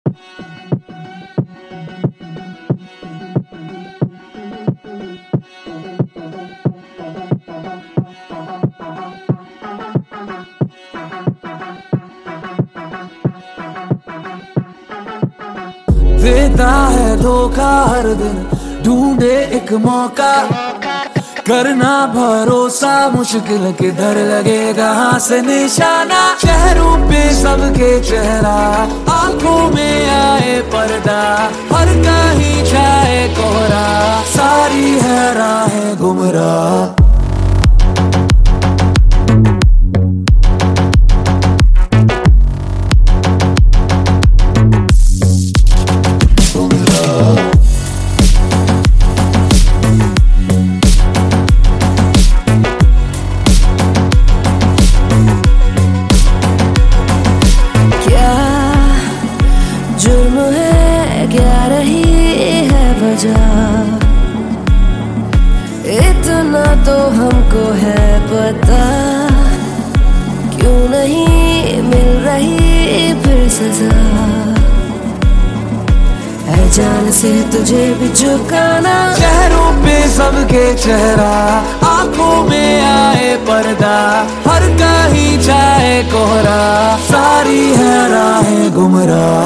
देता है धोखा हर दिन, ढूंढे एक मौका, करना भरोसा मुश्किल किधर लगेगा हाथ से निशाना। चेहरों पे सबके चेहरा, आंखों में आए पर्दा, हर कहीं छाए कोहरा, सारी है राहें गुमराह। जुर्म है क्या रही है वजह, इतना तो हमको है पता, क्यों नहीं मिल रही फिर सजा। है जान से तुझे भी झुकाना, चेहरों पे सबके चेहरा, आंखों में आए पर्दा, हर कहीं छाए कोहरा, सारी है राहें गुमराह।